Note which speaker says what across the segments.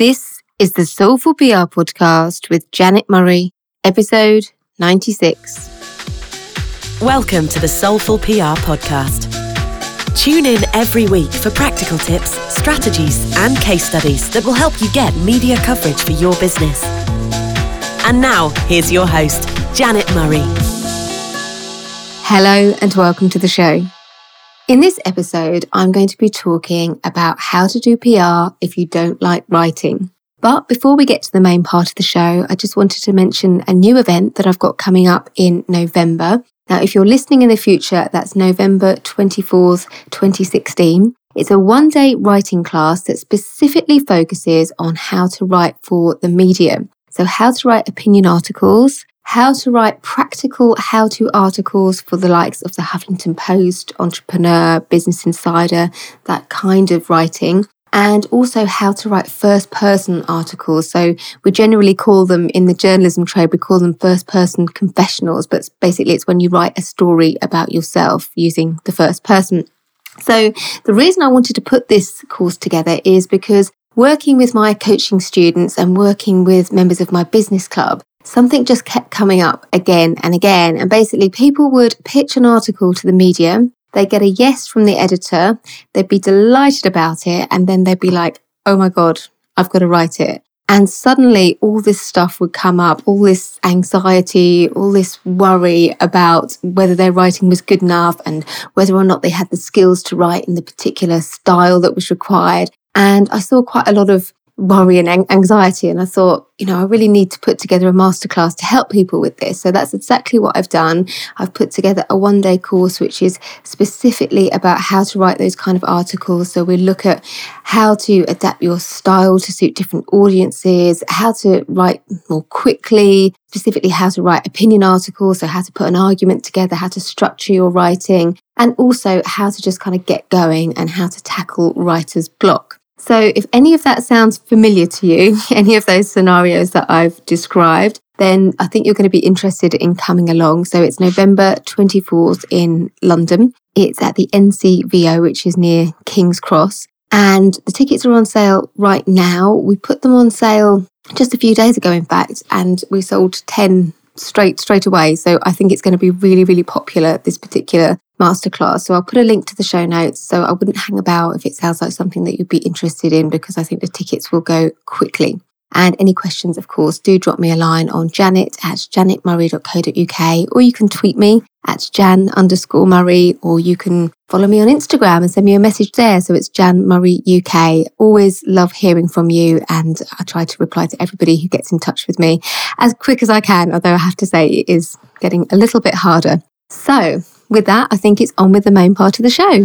Speaker 1: This is the Soulful PR podcast with Janet Murray, episode 96.
Speaker 2: Welcome to the Soulful PR podcast. Tune in every week for practical tips, strategies, and case studies that will help you get media coverage for your business. And now, here's your host, Janet Murray.
Speaker 1: Hello and welcome to the show. In this episode, I'm going to be talking about how to do PR if you don't like writing. But before we get to the main part of the show, I just wanted to mention a new event that I've got coming up in November. Now, if you're listening in the future, that's November 24th, 2016. It's a one-day writing class that specifically focuses on how to write for the media. So how to write opinion articles, how to write practical how-to articles for the likes of the Huffington Post, Entrepreneur, Business Insider, that kind of writing, and also how to write first-person articles. So we generally call them, in the journalism trade, we call them first-person confessionals, but basically it's when you write a story about yourself using the first person. So the reason I wanted to put this course together is because working with my coaching students and working with members of my business club, something just kept coming up again and again. And basically people would pitch an article to the media, they'd get a yes from the editor, they'd be delighted about it, and then they'd be like, oh my God, I've got to write it. And suddenly all this stuff would come up, all this anxiety, all this worry about whether their writing was good enough and whether or not they had the skills to write in the particular style that was required. And I saw quite a lot of worry and anxiety. And I thought, I really need to put together a masterclass to help people with this. So that's exactly what I've done. I've put together a one-day course, which is specifically about how to write those kind of articles. So we look at how to adapt your style to suit different audiences, how to write more quickly, specifically how to write opinion articles. So how to put an argument together, how to structure your writing, and also how to just kind of get going and how to tackle writer's block. So if any of that sounds familiar to you, any of those scenarios that I've described, then I think you're going to be interested in coming along. So it's November 24th in London. It's at the NCVO, which is near King's Cross. And the tickets are on sale right now. We put them on sale just a few days ago, in fact, and we sold 10 straight away. So I think it's going to be really, really popular, this particular masterclass. So I'll put a link to the show notes. So I wouldn't hang about if it sounds like something that you'd be interested in, because I think the tickets will go quickly. And any questions, of course, do drop me a line on janet@janetmurray.co.uk, or you can tweet me at @Jan_Murray, or you can follow me on Instagram and send me a message there. So it's Jan Murray UK. Always love hearing from you, and I try to reply to everybody who gets in touch with me as quick as I can, although I have to say it is getting a little bit harder. So with that, I think it's on with the main part of the show.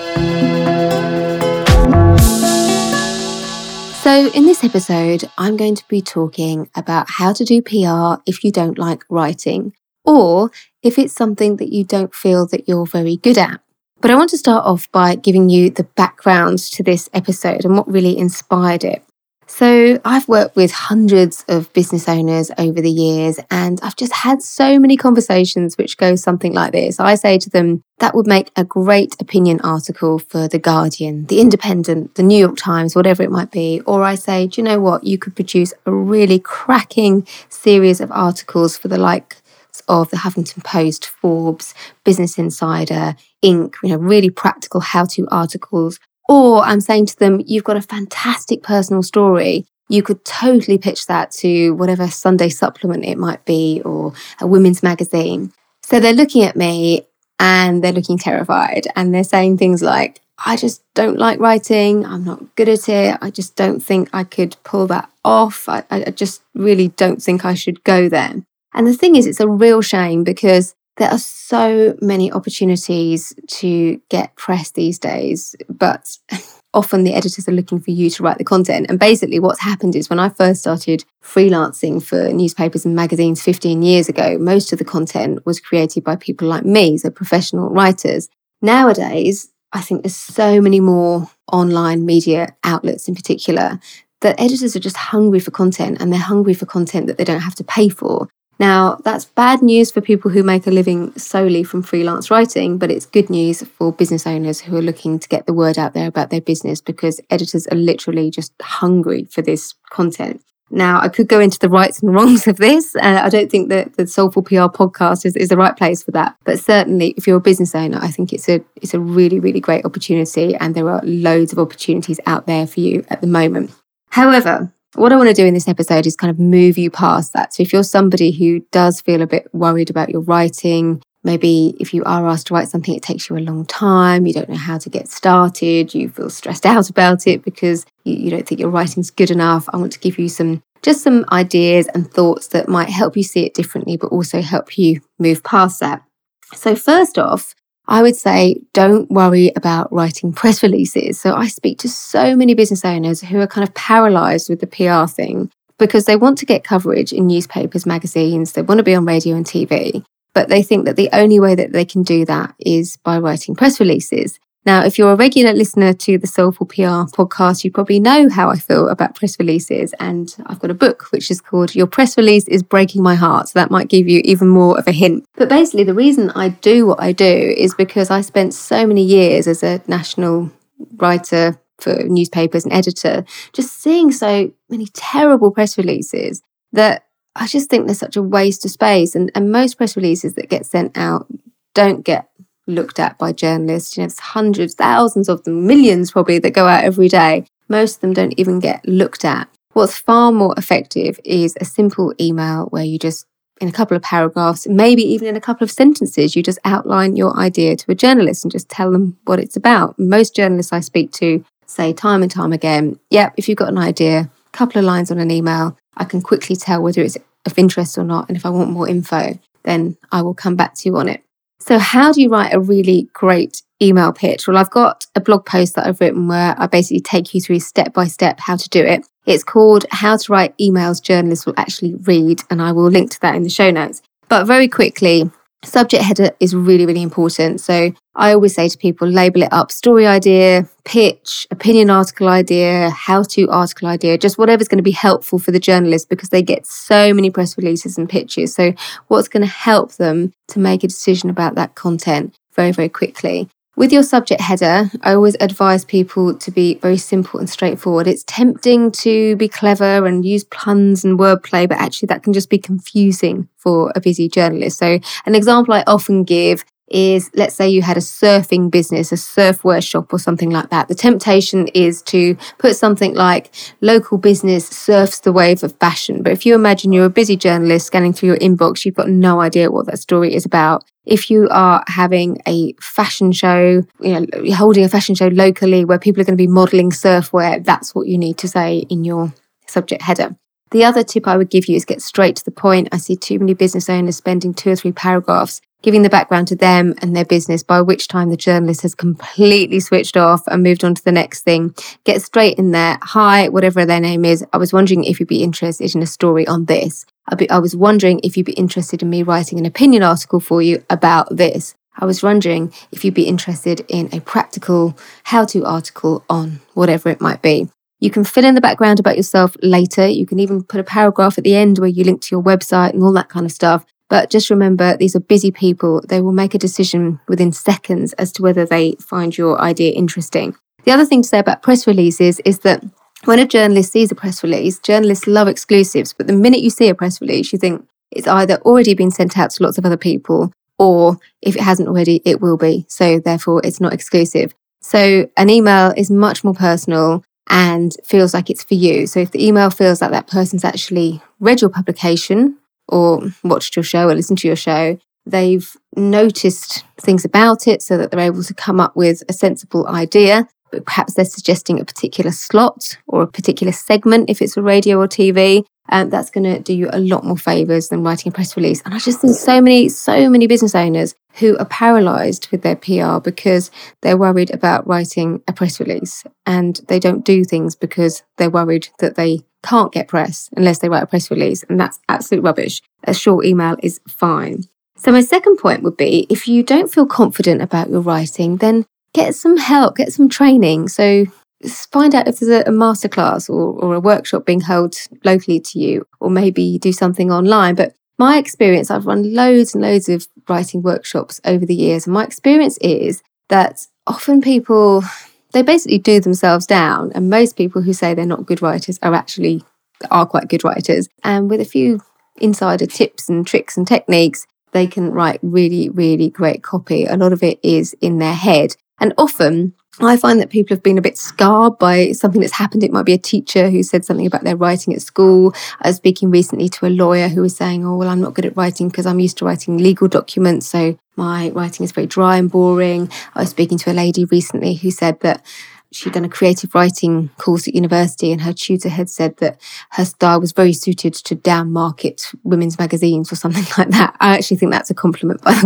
Speaker 1: So in this episode, I'm going to be talking about how to do PR if you don't like writing, or if it's something that you don't feel that you're very good at. But I want to start off by giving you the background to this episode and what really inspired it. So I've worked with hundreds of business owners over the years, and I've just had so many conversations which go something like this. I say to them, that would make a great opinion article for The Guardian, The Independent, The New York Times, whatever it might be. Or I say, do you know what? You could produce a really cracking series of articles for the likes of the Huffington Post, Forbes, Business Insider, Inc., really practical how-to articles. Or I'm saying to them, you've got a fantastic personal story. You could totally pitch that to whatever Sunday supplement it might be, or a women's magazine. So they're looking at me and they're looking terrified, and they're saying things like, I just don't like writing. I'm not good at it. I just don't think I could pull that off. I just really don't think I should go there. And the thing is, it's a real shame, because there are so many opportunities to get press these days, but often the editors are looking for you to write the content. And basically what's happened is, when I first started freelancing for newspapers and magazines 15 years ago, most of the content was created by people like me, so professional writers. Nowadays, I think there's so many more online media outlets in particular that editors are just hungry for content, and they're hungry for content that they don't have to pay for. Now, that's bad news for people who make a living solely from freelance writing, but it's good news for business owners who are looking to get the word out there about their business, because editors are literally just hungry for this content. Now, I could go into the rights and wrongs of this. I don't think that the Soulful PR podcast is the right place for that. But certainly, if you're a business owner, I think it's a really, really great opportunity. And there are loads of opportunities out there for you at the moment. However, what I want to do in this episode is kind of move you past that. So if you're somebody who does feel a bit worried about your writing, maybe if you are asked to write something, it takes you a long time, you don't know how to get started, you feel stressed out about it because you don't think your writing's good enough, I want to give you some ideas and thoughts that might help you see it differently, but also help you move past that. So first off, I would say don't worry about writing press releases. So I speak to so many business owners who are kind of paralysed with the PR thing because they want to get coverage in newspapers, magazines, they want to be on radio and TV. But they think that the only way that they can do that is by writing press releases. Now, if you're a regular listener to the Soulful PR podcast, you probably know how I feel about press releases. And I've got a book which is called Your Press Release is Breaking My Heart. So that might give you even more of a hint. But basically, the reason I do what I do is because I spent so many years as a national writer for newspapers and editor, just seeing so many terrible press releases that I just think there's such a waste of space. And most press releases that get sent out don't get looked at by journalists. There's hundreds, thousands of them, millions probably that go out every day. Most of them don't even get looked at. What's far more effective is a simple email where you just, in a couple of paragraphs, maybe even in a couple of sentences, you just outline your idea to a journalist and just tell them what it's about. Most journalists I speak to say time and time again, if you've got an idea, a couple of lines on an email, I can quickly tell whether it's of interest or not. And if I want more info, then I will come back to you on it. So how do you write a really great email pitch? Well, I've got a blog post that I've written where I basically take you through step by step how to do it. It's called How to Write Emails Journalists Will Actually Read, and I will link to that in the show notes. But very quickly, subject header is really, really important. So I always say to people, label it up: story idea, pitch, opinion article idea, how-to article idea, just whatever's going to be helpful for the journalist, because they get so many press releases and pitches. So what's going to help them to make a decision about that content very, very quickly. With your subject header, I always advise people to be very simple and straightforward. It's tempting to be clever and use puns and wordplay, but actually that can just be confusing for a busy journalist. So an example I often give is, let's say you had a surfing business, a surfwear shop or something like that. The temptation is to put something like local business surfs the wave of fashion. But if you imagine you're a busy journalist scanning through your inbox, you've got no idea what that story is about. If you are having a fashion show, you're holding a fashion show locally where people are going to be modelling surfwear, that's what you need to say in your subject header. The other tip I would give you is get straight to the point. I see too many business owners spending 2 or 3 paragraphs giving the background to them and their business, by which time the journalist has completely switched off and moved on to the next thing. Get straight in there. Hi, whatever their name is. I was wondering if you'd be interested in a story on this. I was wondering if you'd be interested in me writing an opinion article for you about this. I was wondering if you'd be interested in a practical how-to article on whatever it might be. You can fill in the background about yourself later. You can even put a paragraph at the end where you link to your website and all that kind of stuff. But just remember, these are busy people. They will make a decision within seconds as to whether they find your idea interesting. The other thing to say about press releases is that when a journalist sees a press release, journalists love exclusives. But the minute you see a press release, you think it's either already been sent out to lots of other people, or if it hasn't already, it will be. So therefore, it's not exclusive. So an email is much more personal and feels like it's for you. So if the email feels like that person's actually read your publication or watched your show or listened to your show, they've noticed things about it so that they're able to come up with a sensible idea, but perhaps they're suggesting a particular slot or a particular segment if it's a radio or TV, and that's going to do you a lot more favours than writing a press release. And I just think so many business owners who are paralysed with their PR because they're worried about writing a press release, and they don't do things because they're worried that they can't get press unless they write a press release, and that's absolute rubbish. A short email is fine. So my second point would be, if you don't feel confident about your writing, then get some help, get some training. So find out if there's a masterclass or a workshop being held locally to you, or maybe do something online. But my experience, I've run loads and loads of writing workshops over the years. And my experience is that often people, they basically do themselves down. And most people who say they're not good writers are quite good writers. And with a few insider tips and tricks and techniques, they can write really, really great copy. A lot of it is in their head. And often I find that people have been a bit scarred by something that's happened. It might be a teacher who said something about their writing at school. I was speaking recently to a lawyer who was saying, oh, well, I'm not good at writing because I'm used to writing legal documents, so my writing is very dry and boring. I was speaking to a lady recently who said that she'd done a creative writing course at university and her tutor had said that her style was very suited to down-market women's magazines or something like that. I actually think that's a compliment, by the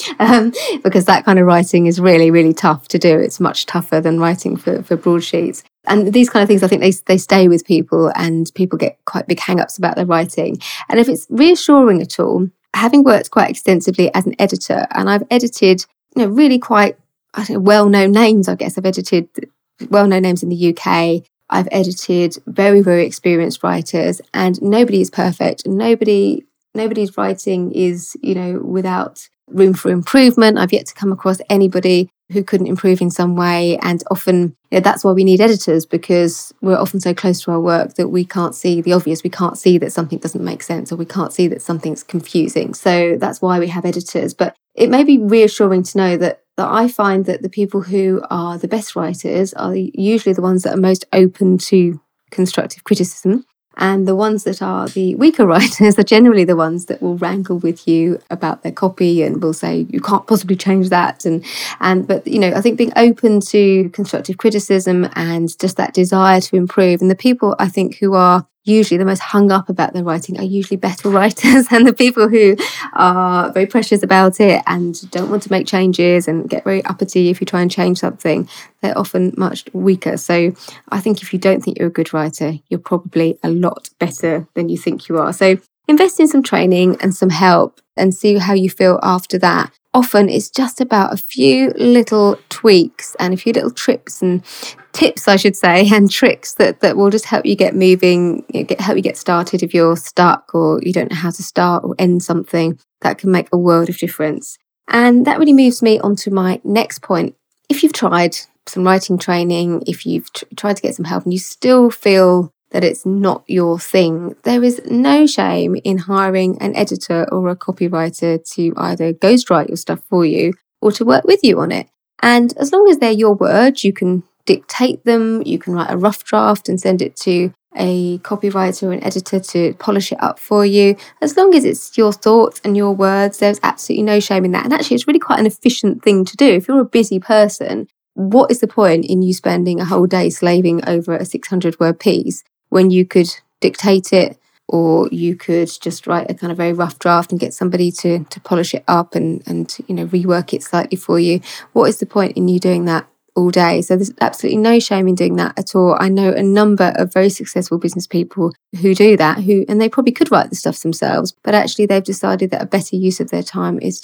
Speaker 1: way, because that kind of writing is really, really tough to do. It's much tougher than writing for broadsheets. And these kind of things, I think they stay with people and people get quite big hang-ups about their writing. And if it's reassuring at all, having worked quite extensively as an editor, and I've edited, really quite well-known names, I guess. I've edited well-known names in the UK. I've edited very, very experienced writers, and nobody is perfect. Nobody's writing is, without room for improvement. I've yet to come across anybody who couldn't improve in some way. And often, that's why we need editors, because we're often so close to our work that we can't see the obvious. We can't see that something doesn't make sense, or we can't see that something's confusing. So that's why we have editors. But it may be reassuring to know that I find that the people who are the best writers are usually the ones that are most open to constructive criticism. And the ones that are the weaker writers are generally the ones that will wrangle with you about their copy and will say, you can't possibly change that. But I think being open to constructive criticism and just that desire to improve, and the people I think who are usually the most hung up about their writing are usually better writers, and the people who are very precious about it and don't want to make changes and get very uppity if you try and change something, they're often much weaker. So I think if you don't think you're a good writer, you're probably a lot better than you think you are. So invest in some training and some help and see how you feel after that. Often it's just about a few little tweaks and a few little trips and tips, I should say, and tricks that will just help you get moving, help you get started if you're stuck or you don't know how to start or end something. That can make a world of difference. And that really moves me on to my next point. If you've tried some writing training, if you've tried to get some help and you still feel that it's not your thing, there is no shame in hiring an editor or a copywriter to either ghostwrite your stuff for you or to work with you on it. And as long as they're your words, you can dictate them, you can write a rough draft and send it to a copywriter or an editor to polish it up for you. As long as it's your thoughts and your words, there's absolutely no shame in that. And actually, it's really quite an efficient thing to do. If you're a busy person, what is the point in you spending a whole day slaving over a 600-word piece when you could dictate it, or you could just write a kind of very rough draft and get somebody to polish it up and rework it slightly for you? What is the point in you doing that all day? So there's absolutely no shame in doing that at all. I know a number of very successful business people who do that, and they probably could write the stuff themselves, but actually they've decided that a better use of their time is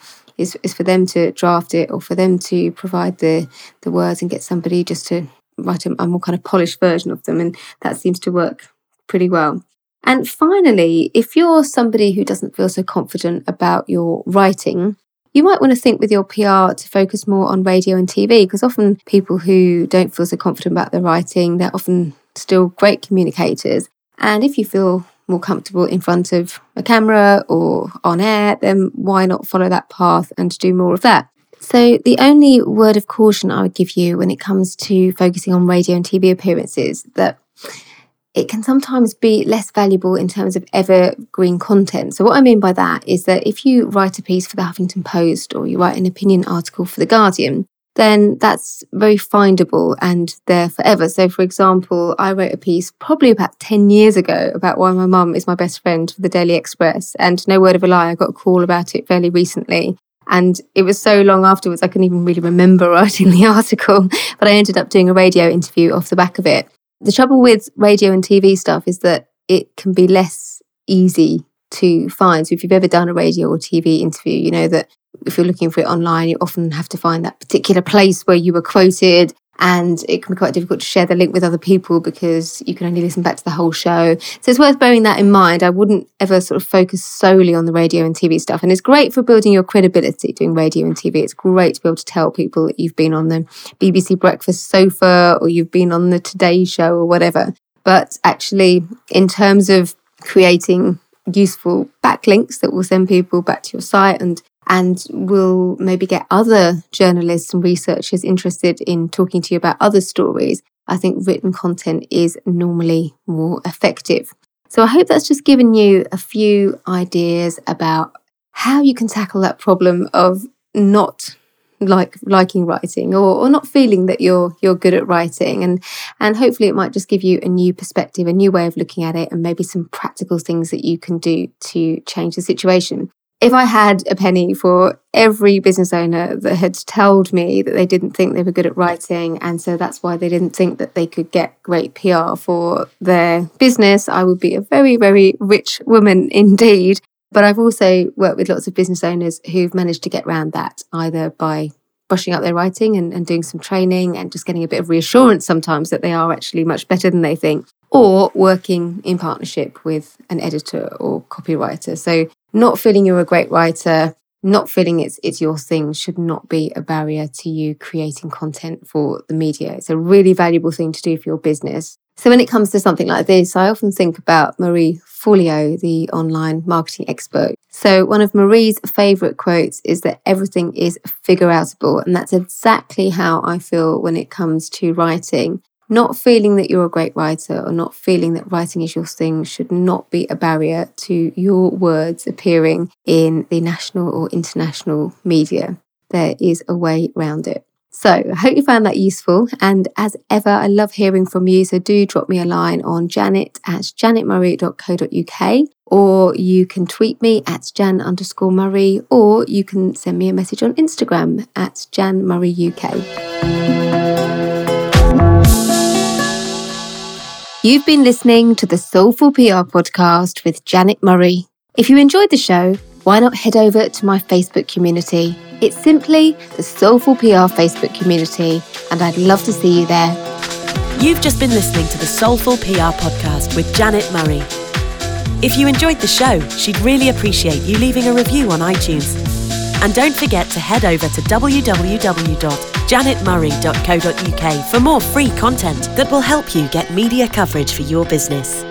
Speaker 1: for them to draft it, or for them to provide the words and get somebody just to write a more kind of polished version of them. And that seems to work pretty well. And finally, if you're somebody who doesn't feel so confident about your writing, you might want to think with your PR to focus more on radio and TV, because often people who don't feel so confident about their writing, they're often still great communicators. And if you feel more comfortable in front of a camera or on air, then why not follow that path and do more of that? So the only word of caution I would give you when it comes to focusing on radio and TV appearances, that it can sometimes be less valuable in terms of evergreen content. So what I mean by that is that if you write a piece for the Huffington Post or you write an opinion article for The Guardian, then that's very findable and there forever. So for example, I wrote a piece probably about 10 years ago about why my mum is my best friend for the Daily Express. And no word of a lie, I got a call about it fairly recently. And it was so long afterwards, I couldn't even really remember writing the article, but I ended up doing a radio interview off the back of it. The trouble with radio and TV stuff is that it can be less easy to find. So if you've ever done a radio or TV interview, you know that if you're looking for it online, you often have to find that particular place where you were quoted. and it can be quite difficult to share the link with other people because you can only listen back to the whole show. So it's worth bearing that in mind. I wouldn't ever sort of focus solely on the radio and TV stuff. And it's great for building your credibility doing radio and TV. It's great to be able to tell people that you've been on the BBC Breakfast Sofa or you've been on the Today Show or whatever. But actually, in terms of creating useful backlinks that will send people back to your site and will maybe get other journalists and researchers interested in talking to you about other stories, I think written content is normally more effective. So I hope that's just given you a few ideas about how you can tackle that problem of not liking writing or not feeling that you're good at writing, and hopefully it might just give you a new perspective, a new way of looking at it, and maybe some practical things that you can do to change the situation. If I had a penny for every business owner that had told me that they didn't think they were good at writing and so that's why they didn't think that they could get great PR for their business, I would be a very, very rich woman indeed. But I've also worked with lots of business owners who've managed to get around that either by brushing up their writing and doing some training and just getting a bit of reassurance sometimes that they are actually much better than they think, or working in partnership with an editor or copywriter. So not feeling you're a great writer, not feeling it's your thing should not be a barrier to you creating content for the media. It's a really valuable thing to do for your business. So when it comes to something like this, I often think about Marie Forleo, the online marketing expert. So one of Marie's favourite quotes is that everything is figure-outable. And that's exactly how I feel when it comes to writing. Not feeling that you're a great writer or not feeling that writing is your thing should not be a barrier to your words appearing in the national or international media. There is a way around it. So I hope you found that useful. And as ever, I love hearing from you. So do drop me a line on janet@janetmurray.co.uk, or you can tweet me at @Jan_Murray, or you can send me a message on Instagram at @JanMurrayUK. You've been listening to the Soulful PR podcast with Janet Murray. If you enjoyed the show, why not head over to my Facebook community? It's simply the Soulful PR Facebook community, and I'd love to see you there.
Speaker 2: You've just been listening to the Soulful PR podcast with Janet Murray. If you enjoyed the show, she'd really appreciate you leaving a review on iTunes. And don't forget to head over to www.janetmurray.co.uk for more free content that will help you get media coverage for your business.